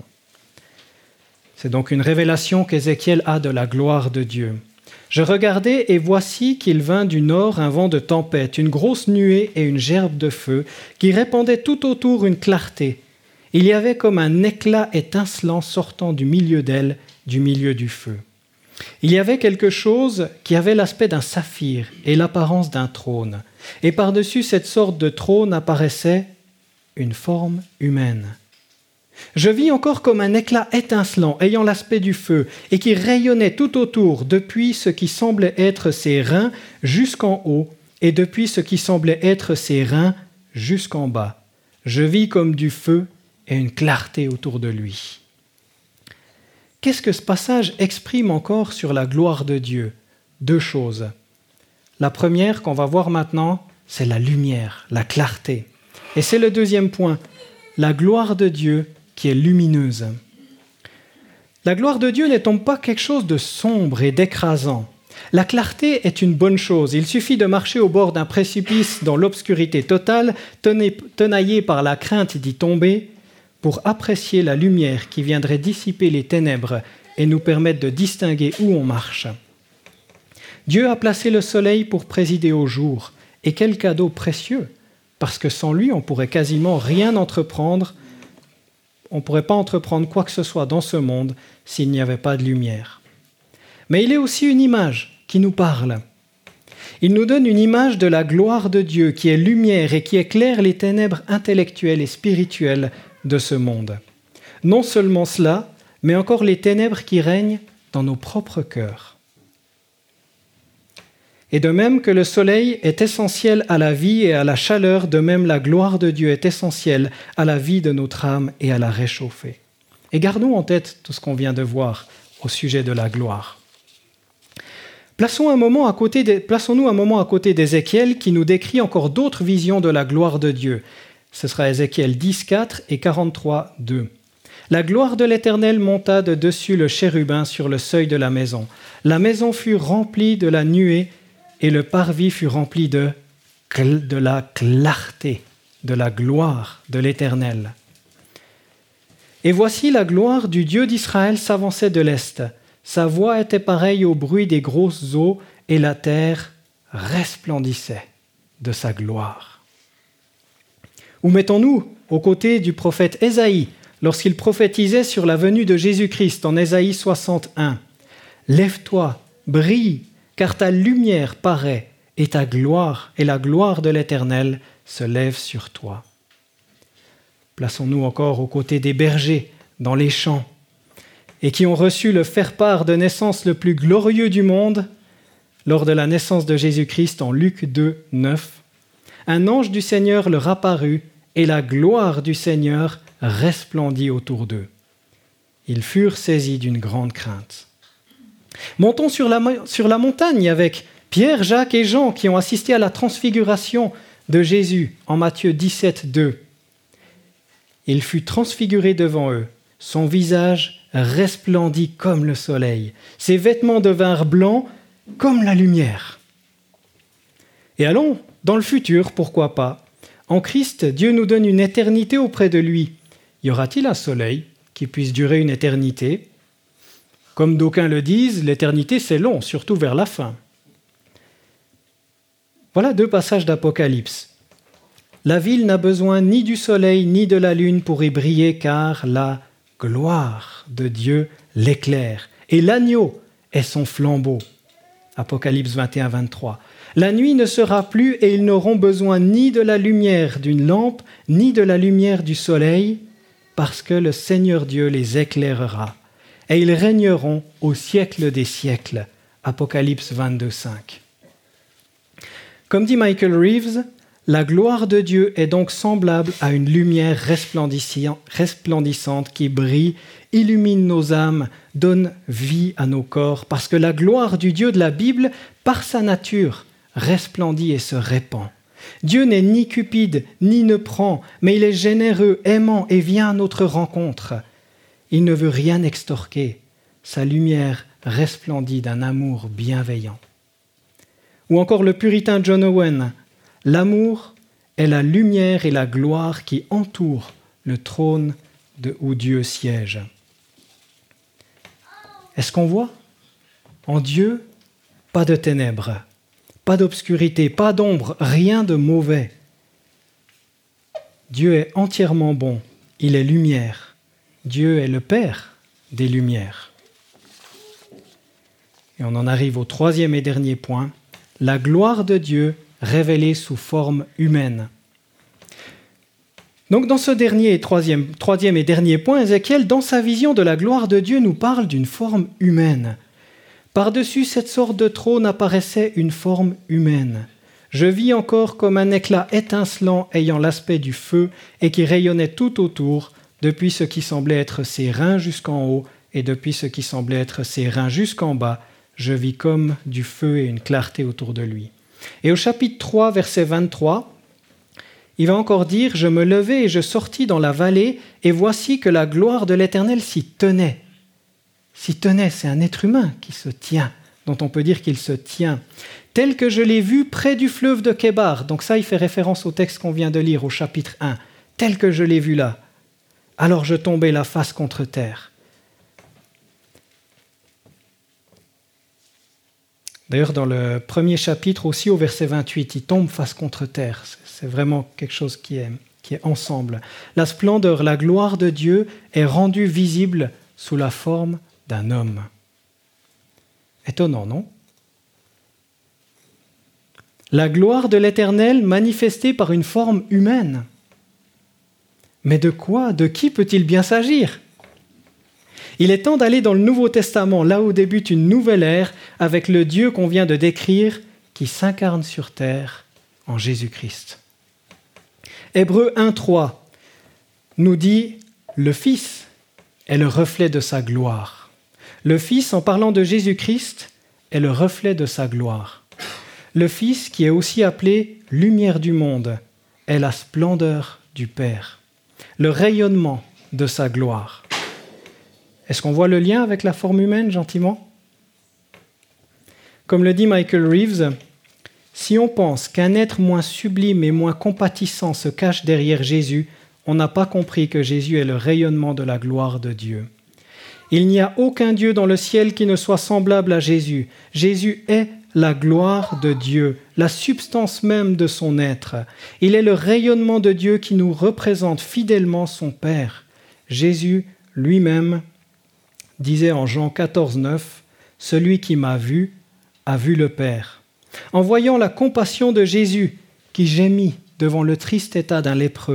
C'est donc une révélation qu'Ézéchiel a de la gloire de Dieu. « Je regardais et voici qu'il vint du nord un vent de tempête, une grosse nuée et une gerbe de feu qui répandait tout autour une clarté. Il y avait comme un éclat étincelant sortant du milieu d'elle, du milieu du feu. Il y avait quelque chose qui avait l'aspect d'un saphir et l'apparence d'un trône. Et par-dessus cette sorte de trône apparaissait une forme humaine. Je vis encore comme un éclat étincelant ayant l'aspect du feu et qui rayonnait tout autour depuis ce qui semblait être ses reins jusqu'en haut et depuis ce qui semblait être ses reins jusqu'en bas. Je vis comme du feu et une clarté autour de lui. » Qu'est-ce que ce passage exprime encore sur la gloire de Dieu ? Deux choses. La première qu'on va voir maintenant, c'est la lumière, la clarté. Et c'est le deuxième point, la gloire de Dieu qui est lumineuse. La gloire de Dieu n'est donc pas quelque chose de sombre et d'écrasant. La clarté est une bonne chose. Il suffit de marcher au bord d'un précipice dans l'obscurité totale, tenaillé par la crainte d'y tomber, pour apprécier la lumière qui viendrait dissiper les ténèbres et nous permettre de distinguer où on marche. Dieu a placé le soleil pour présider au jour, et quel cadeau précieux, parce que sans lui, on ne pourrait quasiment rien entreprendre, on ne pourrait pas entreprendre quoi que ce soit dans ce monde s'il n'y avait pas de lumière. Mais il est aussi une image qui nous parle. Il nous donne une image de la gloire de Dieu qui est lumière et qui éclaire les ténèbres intellectuelles et spirituelles de ce monde. Non seulement cela, mais encore les ténèbres qui règnent dans nos propres cœurs. Et de même que le soleil est essentiel à la vie et à la chaleur, de même la gloire de Dieu est essentielle à la vie de notre âme et à la réchauffer. Et gardons en tête tout ce qu'on vient de voir au sujet de la gloire. Plaçons un moment à côté de, plaçons-nous un moment à côté d'Ézéchiel qui nous décrit encore d'autres visions de la gloire de Dieu. Ce sera Ézéchiel dix, quatre et quarante-trois, deux. La gloire de l'Éternel monta de dessus le chérubin sur le seuil de la maison. La maison fut remplie de la nuée et le parvis fut rempli de, de la clarté, de la gloire de l'Éternel. Et voici la gloire du Dieu d'Israël s'avançait de l'est. Sa voix était pareille au bruit des grosses eaux et la terre resplendissait de sa gloire. Où mettons-nous aux côtés du prophète Ésaïe lorsqu'il prophétisait sur la venue de Jésus-Christ en Ésaïe soixante et un. « Lève-toi, brille, car ta lumière paraît, et ta gloire et la gloire de l'Éternel se lèvent sur toi. » Plaçons-nous encore aux côtés des bergers, dans les champs, et qui ont reçu le faire-part de naissance le plus glorieux du monde lors de la naissance de Jésus-Christ en Luc deux, neuf. Un ange du Seigneur leur apparut, et la gloire du Seigneur resplendit autour d'eux. Ils furent saisis d'une grande crainte. Montons sur la, sur la montagne avec Pierre, Jacques et Jean qui ont assisté à la transfiguration de Jésus en Matthieu dix-sept, deux. Il fut transfiguré devant eux, son visage resplendit comme le soleil, ses vêtements devinrent blancs comme la lumière. Et allons dans le futur, pourquoi pas. En Christ, Dieu nous donne une éternité auprès de lui. Y aura-t-il un soleil qui puisse durer une éternité ? Comme d'aucuns le disent, l'éternité c'est long, surtout vers la fin. Voilà deux passages d'Apocalypse. La ville n'a besoin ni du soleil ni de la lune pour y briller, car la gloire de Dieu l'éclaire, et l'agneau est son flambeau. Apocalypse vingt et un, vingt-trois. La nuit ne sera plus, et ils n'auront besoin ni de la lumière d'une lampe, ni de la lumière du soleil, parce que le Seigneur Dieu les éclairera. Et ils régneront au siècle des siècles. Apocalypse vingt-deux, cinq. Comme dit Michael Reeves, la gloire de Dieu est donc semblable à une lumière resplendissante qui brille, illumine nos âmes, donne vie à nos corps, parce que la gloire du Dieu de la Bible, par sa nature, resplendit et se répand. Dieu n'est ni cupide, ni ne prend, mais il est généreux, aimant et vient à notre rencontre. Il ne veut rien extorquer. Sa lumière resplendit d'un amour bienveillant. Ou encore le puritain John Owen, l'amour est la lumière et la gloire qui entourent le trône de, où Dieu siège. Est-ce qu'on voit ? En Dieu, pas de ténèbres, pas d'obscurité, pas d'ombre, rien de mauvais. Dieu est entièrement bon, il est lumière. Dieu est le Père des lumières. Et on en arrive au troisième et dernier point, la gloire de Dieu révélée sous forme humaine. Donc dans ce dernier et troisième, troisième et dernier point, Ézéchiel, dans sa vision de la gloire de Dieu, nous parle d'une forme humaine. Par-dessus cette sorte de trône apparaissait une forme humaine. Je vis encore comme un éclat étincelant ayant l'aspect du feu et qui rayonnait tout autour, depuis ce qui semblait être ses reins jusqu'en haut et depuis ce qui semblait être ses reins jusqu'en bas. Je vis comme du feu et une clarté autour de lui. Et au chapitre trois, verset vingt-trois, il va encore dire « Je me levai et je sortis dans la vallée, et voici que la gloire de l'Éternel s'y tenait. » S'y tenait, c'est un être humain qui se tient, dont on peut dire qu'il se tient. « Tel que je l'ai vu près du fleuve de Kébar. » Donc ça, il fait référence au texte qu'on vient de lire, au chapitre un. « Tel que je l'ai vu là. Alors je tombai la face contre terre. » D'ailleurs, dans le premier chapitre, aussi au verset vingt-huit, il tombe face contre terre. C'est vraiment quelque chose qui est, qui est ensemble. La splendeur, la gloire de Dieu est rendue visible sous la forme d'un homme. Étonnant, non ? La gloire de l'Éternel manifestée par une forme humaine. Mais de quoi, de qui peut-il bien s'agir ? Il est temps d'aller dans le Nouveau Testament, là où débute une nouvelle ère, avec le Dieu qu'on vient de décrire, qui s'incarne sur terre en Jésus-Christ. Hébreux un, trois nous dit « Le Fils est le reflet de sa gloire ». Le Fils, en parlant de Jésus-Christ, est le reflet de sa gloire. Le Fils, qui est aussi appelé « lumière du monde », est la splendeur du Père, le rayonnement de sa gloire. Est-ce qu'on voit le lien avec la forme humaine, gentiment ? Comme le dit Michael Reeves, si on pense qu'un être moins sublime et moins compatissant se cache derrière Jésus, on n'a pas compris que Jésus est le rayonnement de la gloire de Dieu. Il n'y a aucun Dieu dans le ciel qui ne soit semblable à Jésus. Jésus est la gloire de Dieu, la substance même de son être. Il est le rayonnement de Dieu qui nous représente fidèlement son Père. Jésus lui-même disait en Jean quatorze, neuf, « Celui qui m'a vu a vu le Père. » En voyant la compassion de Jésus qui gémit devant le triste état d'un lépreux,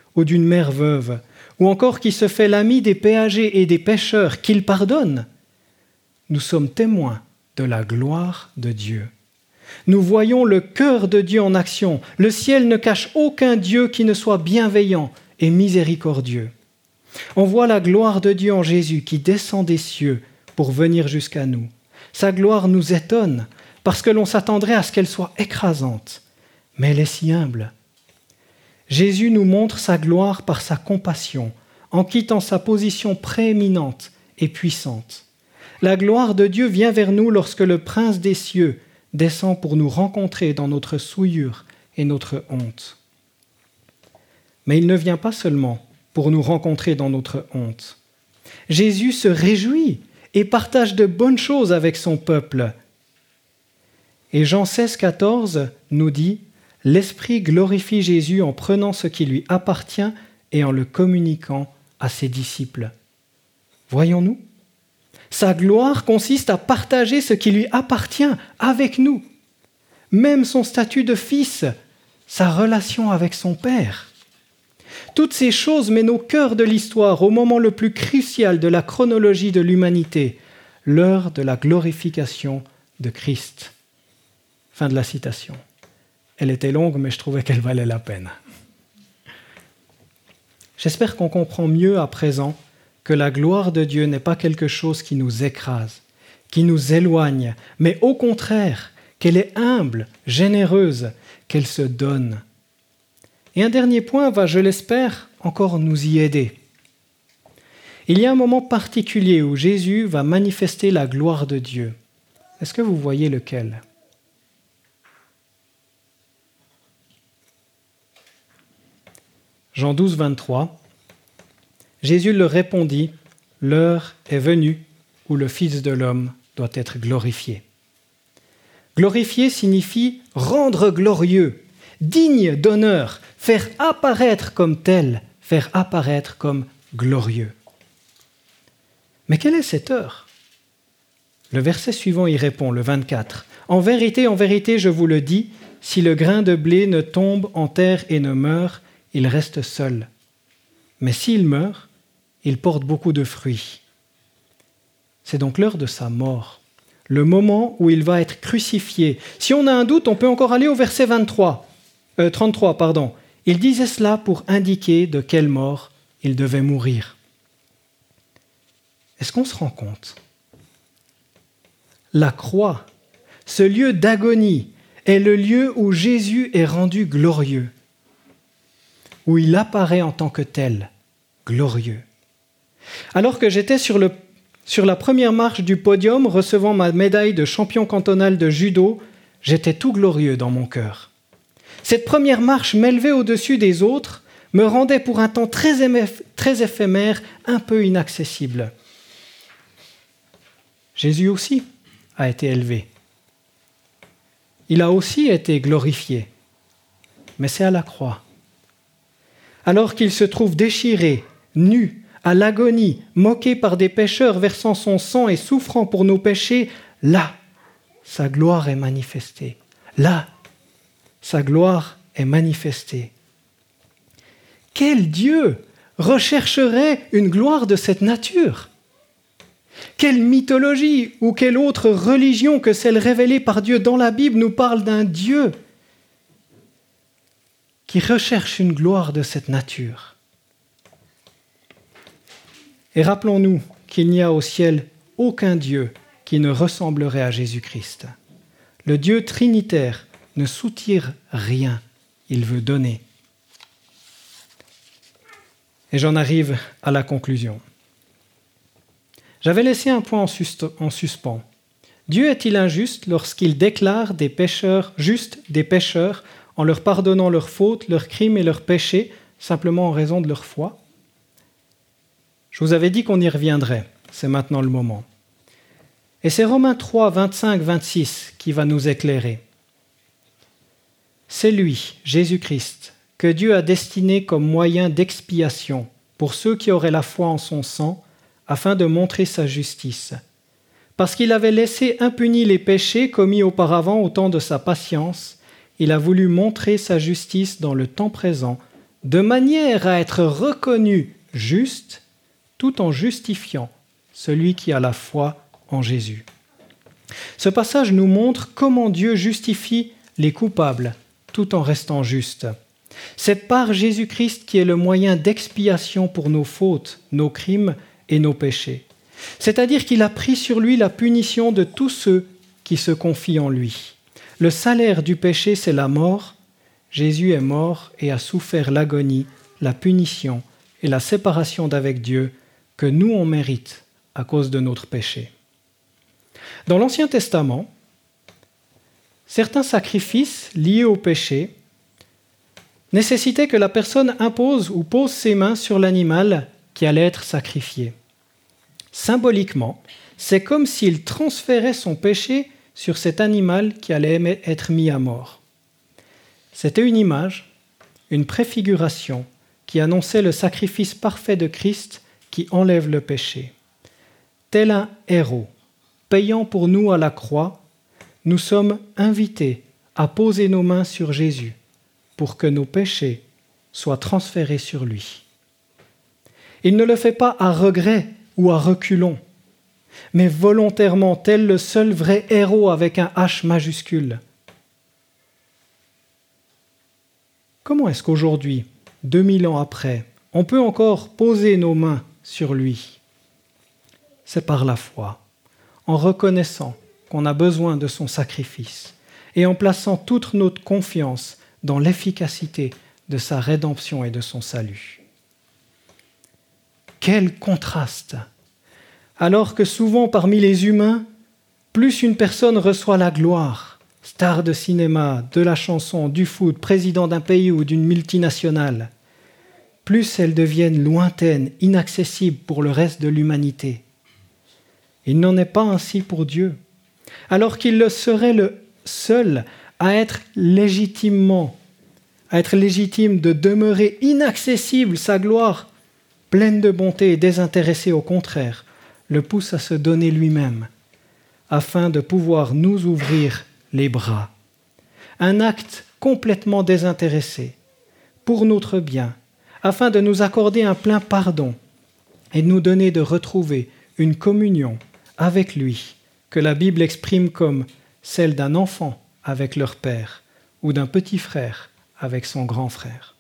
ou d'une mère veuve, ou encore qui se fait l'ami des péagers et des pécheurs, qu'il pardonne, nous sommes témoins de la gloire de Dieu. Nous voyons le cœur de Dieu en action. Le ciel ne cache aucun Dieu qui ne soit bienveillant et miséricordieux. On voit la gloire de Dieu en Jésus qui descend des cieux pour venir jusqu'à nous. Sa gloire nous étonne parce que l'on s'attendrait à ce qu'elle soit écrasante, mais elle est si humble. Jésus nous montre sa gloire par sa compassion, en quittant sa position prééminente et puissante. La gloire de Dieu vient vers nous lorsque le Prince des cieux descend pour nous rencontrer dans notre souillure et notre honte. Mais il ne vient pas seulement pour nous rencontrer dans notre honte. Jésus se réjouit et partage de bonnes choses avec son peuple. Et Jean seize, quatorze nous dit « L'Esprit glorifie Jésus en prenant ce qui lui appartient et en le communiquant à ses disciples. » Voyons-nous ? Sa gloire consiste à partager ce qui lui appartient avec nous, même son statut de fils, sa relation avec son Père. Toutes ces choses mènent au cœur de l'histoire, au moment le plus crucial de la chronologie de l'humanité, l'heure de la glorification de Christ. Fin de la citation. Elle était longue, mais je trouvais qu'elle valait la peine. J'espère qu'on comprend mieux à présent que la gloire de Dieu n'est pas quelque chose qui nous écrase, qui nous éloigne, mais au contraire, qu'elle est humble, généreuse, qu'elle se donne. Et un dernier point va, je l'espère, encore nous y aider. Il y a un moment particulier où Jésus va manifester la gloire de Dieu. Est-ce que vous voyez lequel ? Jean douze, vingt-trois. Jésus leur répondit, « L'heure est venue où le Fils de l'homme doit être glorifié. » Glorifier signifie rendre glorieux, digne d'honneur, faire apparaître comme tel, faire apparaître comme glorieux. Mais quelle est cette heure ? Le verset suivant y répond, le vingt-quatre. « En vérité, en vérité, je vous le dis, si le grain de blé ne tombe en terre et ne meurt, il reste seul. Mais s'il meurt, il porte beaucoup de fruits. » C'est donc l'heure de sa mort, le moment où il va être crucifié. Si on a un doute, on peut encore aller au verset vingt-trois, euh, trente-trois. Pardon. Il disait cela pour indiquer de quelle mort il devait mourir. Est-ce qu'on se rend compte ? La croix, ce lieu d'agonie, est le lieu où Jésus est rendu glorieux, où il apparaît en tant que tel, glorieux. Alors que j'étais sur, le, sur la première marche du podium, recevant ma médaille de champion cantonal de judo, j'étais tout glorieux dans mon cœur. Cette première marche m'élevait au-dessus des autres, me rendait pour un temps très, émef, très éphémère, un peu inaccessible. Jésus aussi a été élevé. Il a aussi été glorifié, mais c'est à la croix. Alors qu'il se trouve déchiré, nu, à l'agonie, moqué par des pécheurs versant son sang et souffrant pour nos péchés, là, sa gloire est manifestée. Là, sa gloire est manifestée. Quel Dieu rechercherait une gloire de cette nature ? Quelle mythologie ou quelle autre religion que celle révélée par Dieu dans la Bible nous parle d'un Dieu qui recherche une gloire de cette nature ? Et rappelons-nous qu'il n'y a au ciel aucun Dieu qui ne ressemblerait à Jésus-Christ. Le Dieu trinitaire ne soutire rien, il veut donner. Et j'en arrive à la conclusion. J'avais laissé un point en, sus- en suspens. Dieu est-il injuste lorsqu'il déclare des pécheurs justes des pécheurs en leur pardonnant leurs fautes, leurs crimes et leurs péchés simplement en raison de leur foi ? Je vous avais dit qu'on y reviendrait, c'est maintenant le moment. Et c'est Romains trois, vingt-cinq, vingt-six qui va nous éclairer. C'est lui, Jésus-Christ, que Dieu a destiné comme moyen d'expiation pour ceux qui auraient la foi en son sang, afin de montrer sa justice. Parce qu'il avait laissé impunis les péchés commis auparavant au temps de sa patience, il a voulu montrer sa justice dans le temps présent, de manière à être reconnu juste, tout en justifiant celui qui a la foi en Jésus. Ce passage nous montre comment Dieu justifie les coupables tout en restant juste. C'est par Jésus-Christ qui est le moyen d'expiation pour nos fautes, nos crimes et nos péchés. C'est-à-dire qu'il a pris sur lui la punition de tous ceux qui se confient en lui. Le salaire du péché, c'est la mort. Jésus est mort et a souffert l'agonie, la punition et la séparation d'avec Dieu que nous on mérite à cause de notre péché. Dans l'Ancien Testament, certains sacrifices liés au péché nécessitaient que la personne impose ou pose ses mains sur l'animal qui allait être sacrifié. Symboliquement, c'est comme s'il transférait son péché sur cet animal qui allait être mis à mort. C'était une image, une préfiguration qui annonçait le sacrifice parfait de Christ qui enlève le péché. Tel un héros, payant pour nous à la croix, nous sommes invités à poser nos mains sur Jésus pour que nos péchés soient transférés sur lui. Il ne le fait pas à regret ou à reculons, mais volontairement, tel le seul vrai héros avec un H majuscule. Comment est-ce qu'aujourd'hui, deux mille ans après, on peut encore poser nos mains sur lui? C'est par la foi, en reconnaissant qu'on a besoin de son sacrifice et en plaçant toute notre confiance dans l'efficacité de sa rédemption et de son salut. Quel contraste! Alors que souvent parmi les humains, plus une personne reçoit la gloire, star de cinéma, de la chanson, du foot, président d'un pays ou d'une multinationale, plus elles deviennent lointaines, inaccessibles pour le reste de l'humanité. Il n'en est pas ainsi pour Dieu. Alors qu'il le serait le seul à être légitimement, à être légitime de demeurer inaccessible, sa gloire, pleine de bonté et désintéressée au contraire, le pousse à se donner lui-même, afin de pouvoir nous ouvrir les bras. Un acte complètement désintéressé, pour notre bien, afin de nous accorder un plein pardon et de nous donner de retrouver une communion avec lui, que la Bible exprime comme celle d'un enfant avec leur père ou d'un petit frère avec son grand frère.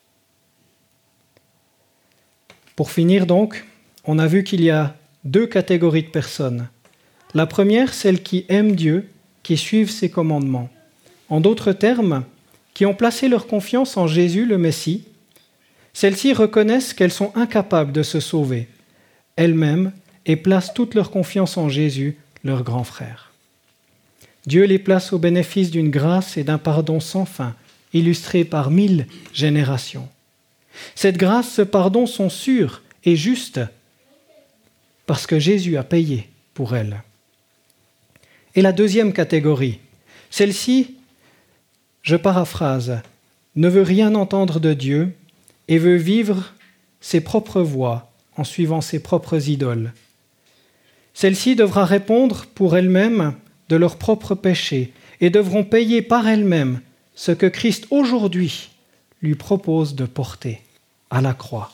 Pour finir donc, on a vu qu'il y a deux catégories de personnes. La première, celles qui aiment Dieu, qui suivent ses commandements. En d'autres termes, qui ont placé leur confiance en Jésus, le Messie. Celles-ci reconnaissent qu'elles sont incapables de se sauver elles-mêmes et placent toute leur confiance en Jésus, leur grand frère. Dieu les place au bénéfice d'une grâce et d'un pardon sans fin, illustrés par mille générations. Cette grâce, ce pardon sont sûrs et justes parce que Jésus a payé pour elles. Et la deuxième catégorie, celle-ci, je paraphrase, ne veut rien entendre de Dieu et veut vivre ses propres voies en suivant ses propres idoles. Celle-ci devra répondre pour elle-même de leurs propres péchés et devront payer par elles-mêmes ce que Christ aujourd'hui lui propose de porter à la croix.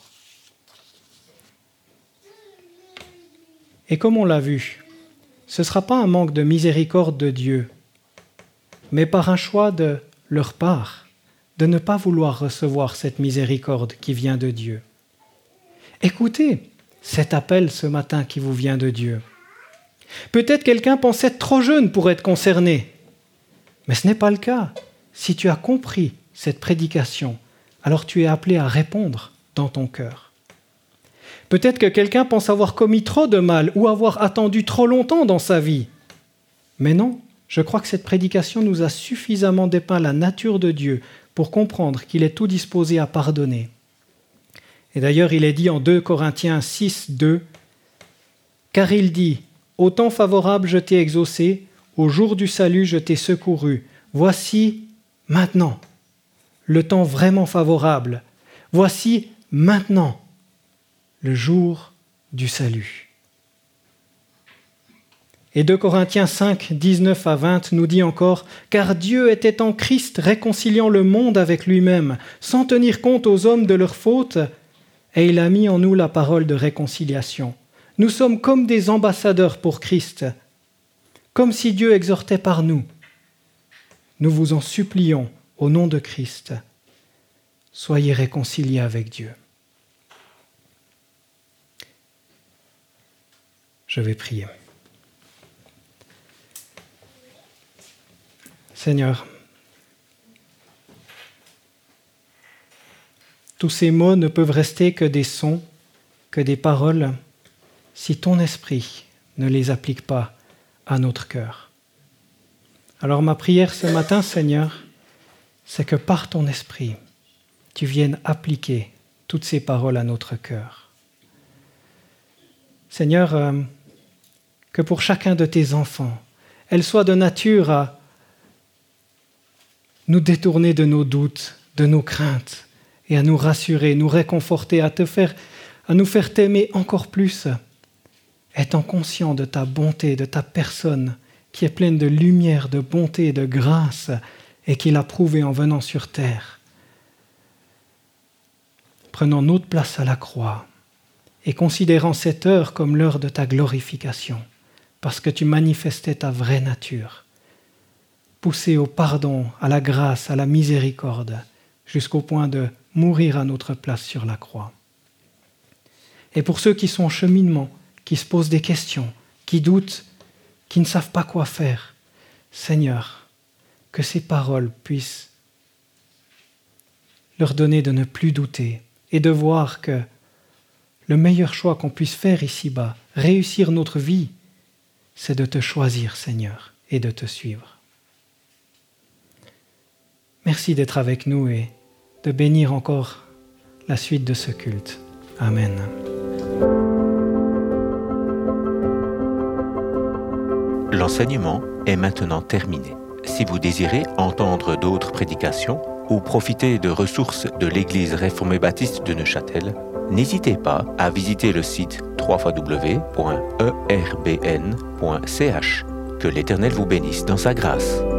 Et comme on l'a vu, ce ne sera pas un manque de miséricorde de Dieu, mais par un choix de leur part, de ne pas vouloir recevoir cette miséricorde qui vient de Dieu. Écoutez cet appel ce matin qui vous vient de Dieu. Peut-être quelqu'un pense être trop jeune pour être concerné, mais ce n'est pas le cas. Si tu as compris cette prédication, alors tu es appelé à répondre dans ton cœur. Peut-être que quelqu'un pense avoir commis trop de mal ou avoir attendu trop longtemps dans sa vie. Mais non, je crois que cette prédication nous a suffisamment dépeint la nature de Dieu pour comprendre qu'il est tout disposé à pardonner. Et d'ailleurs, il est dit en deux Corinthiens six, deux, « Car il dit, au temps favorable je t'ai exaucé, au jour du salut je t'ai secouru. Voici maintenant le temps vraiment favorable. Voici maintenant le jour du salut. » Et deux Corinthiens cinq, dix-neuf à vingt nous dit encore « Car Dieu était en Christ réconciliant le monde avec lui-même, sans tenir compte aux hommes de leurs fautes, et il a mis en nous la parole de réconciliation. Nous sommes comme des ambassadeurs pour Christ, comme si Dieu exhortait par nous. Nous vous en supplions au nom de Christ, soyez réconciliés avec Dieu. » Je vais prier. Seigneur, tous ces mots ne peuvent rester que des sons, que des paroles, si ton esprit ne les applique pas à notre cœur. Alors ma prière ce matin, Seigneur, c'est que par ton esprit, tu viennes appliquer toutes ces paroles à notre cœur. Seigneur, euh, que pour chacun de tes enfants, elles soient de nature à nous détourner de nos doutes, de nos craintes, et à nous rassurer, nous réconforter, à te faire, à nous faire t'aimer encore plus, étant conscient de ta bonté, de ta personne, qui est pleine de lumière, de bonté, de grâce, et qui l'a prouvé en venant sur terre. Prenons notre place à la croix, et considérant cette heure comme l'heure de ta glorification, parce que tu manifestais ta vraie nature, poussé au pardon, à la grâce, à la miséricorde, jusqu'au point de mourir à notre place sur la croix. Et pour ceux qui sont en cheminement, qui se posent des questions, qui doutent, qui ne savent pas quoi faire, Seigneur, que ces paroles puissent leur donner de ne plus douter et de voir que le meilleur choix qu'on puisse faire ici-bas, réussir notre vie, c'est de te choisir, Seigneur, et de te suivre. Merci d'être avec nous et de bénir encore la suite de ce culte. Amen. L'enseignement est maintenant terminé. Si vous désirez entendre d'autres prédications ou profiter de ressources de l'Église réformée baptiste de Neuchâtel, n'hésitez pas à visiter le site w w w point e r b n point c h. Que l'Éternel vous bénisse dans sa grâce.